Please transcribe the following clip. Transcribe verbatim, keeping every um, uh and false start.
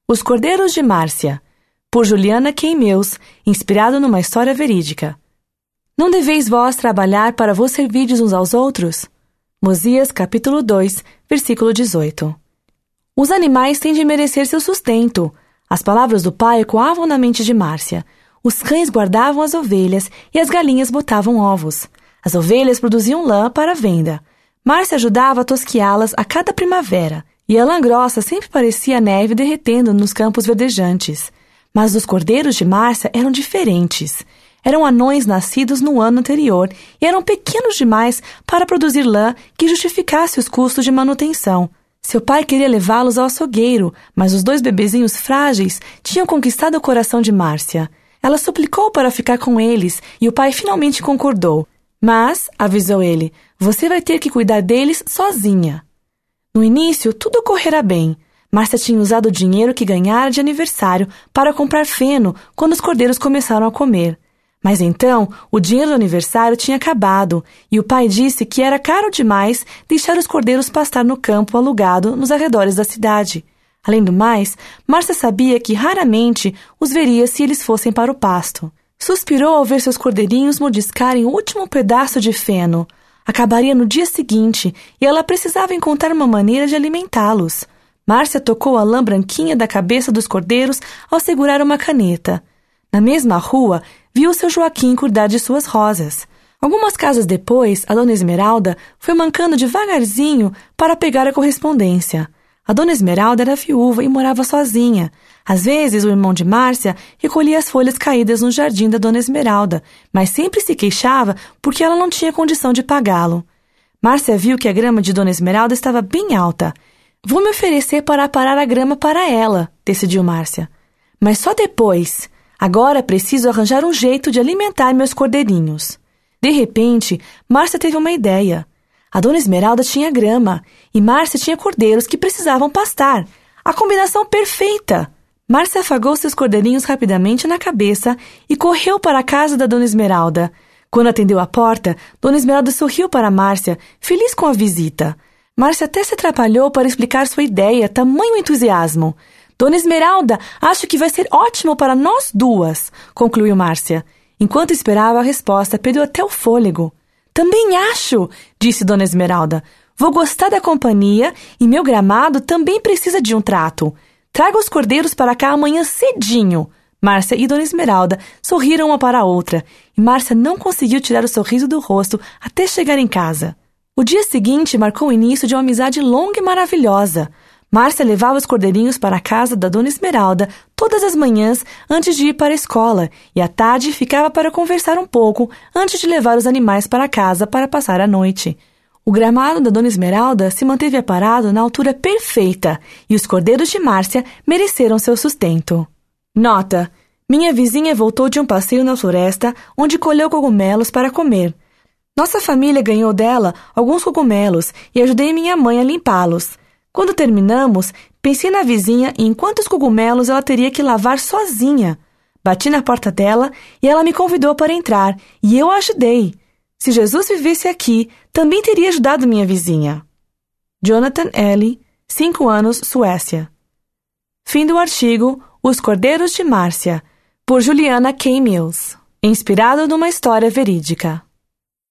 Os Cordeiros de Márcia, por Juliana Kay Mills, inspirado numa história verídica. Não deveis vós trabalhar para vos servirdes uns aos outros? Mosias, capítulo dois, versículo dezoito. Os animais têm de merecer seu sustento. As palavras do pai ecoavam na mente de Márcia. Os cães guardavam as ovelhas e as galinhas botavam ovos. As ovelhas produziam lã para venda. Márcia ajudava a tosquiá-las a cada primavera, e a lã grossa sempre parecia neve derretendo nos campos verdejantes. Mas os cordeiros de Márcia eram diferentes. Eram anões nascidos no ano anterior e eram pequenos demais para produzir lã que justificasse os custos de manutenção. Seu pai queria levá-los ao açougueiro, mas os dois bebezinhos frágeis tinham conquistado o coração de Márcia. Ela suplicou para ficar com eles e o pai finalmente concordou. Mas, avisou ele, você vai ter que cuidar deles sozinha. No início, tudo ocorrera bem. Márcia tinha usado o dinheiro que ganhara de aniversário para comprar feno quando os cordeiros começaram a comer. Mas então, o dinheiro do aniversário tinha acabado e o pai disse que era caro demais deixar os cordeiros pastar no campo alugado nos arredores da cidade. Além do mais, Márcia sabia que raramente os veria se eles fossem para o pasto. Suspirou ao ver seus cordeirinhos mordiscarem o último pedaço de feno. Acabaria no dia seguinte e ela precisava encontrar uma maneira de alimentá-los. Márcia tocou a lã branquinha da cabeça dos cordeiros ao segurar uma caneta. Na mesma rua, viu seu Joaquim cuidar de suas rosas. Algumas casas depois, a dona Esmeralda foi mancando devagarzinho para pegar a correspondência. A dona Esmeralda era viúva e morava sozinha. Às vezes, o irmão de Márcia recolhia as folhas caídas no jardim da dona Esmeralda, mas sempre se queixava porque ela não tinha condição de pagá-lo. Márcia viu que a grama de dona Esmeralda estava bem alta. Vou me oferecer para aparar a grama para ela, decidiu Márcia. Mas só depois. Agora preciso arranjar um jeito de alimentar meus cordeirinhos. De repente, Márcia teve uma ideia. A dona Esmeralda tinha grama e Márcia tinha cordeiros que precisavam pastar. A combinação perfeita! Márcia afagou seus cordeirinhos rapidamente na cabeça e correu para a casa da dona Esmeralda. Quando atendeu a porta, dona Esmeralda sorriu para Márcia, feliz com a visita. Márcia até se atrapalhou para explicar sua ideia, tamanho entusiasmo. Dona Esmeralda, acho que vai ser ótimo para nós duas, concluiu Márcia. Enquanto esperava a resposta, perdeu até o fôlego. Também acho, disse dona Esmeralda. Vou gostar da companhia e meu gramado também precisa de um trato. Traga os cordeiros para cá amanhã cedinho. Márcia e dona Esmeralda sorriram uma para a outra e Márcia não conseguiu tirar o sorriso do rosto até chegar em casa. O dia seguinte marcou o início de uma amizade longa e maravilhosa. Márcia levava os cordeirinhos para a casa da dona Esmeralda todas as manhãs antes de ir para a escola e à tarde ficava para conversar um pouco antes de levar os animais para casa para passar a noite. O gramado da dona Esmeralda se manteve aparado na altura perfeita e os cordeiros de Márcia mereceram seu sustento. Nota: minha vizinha voltou de um passeio na floresta onde colheu cogumelos para comer. Nossa família ganhou dela alguns cogumelos e ajudei minha mãe a limpá-los. Quando terminamos, pensei na vizinha e em quantos cogumelos ela teria que lavar sozinha. Bati na porta dela e ela me convidou para entrar, e eu a ajudei. Se Jesus vivesse aqui, também teria ajudado minha vizinha. Jonathan L., cinco anos, Suécia. Fim do artigo Os Cordeiros de Márcia, por Juliana Kay Mills, inspirado numa história verídica.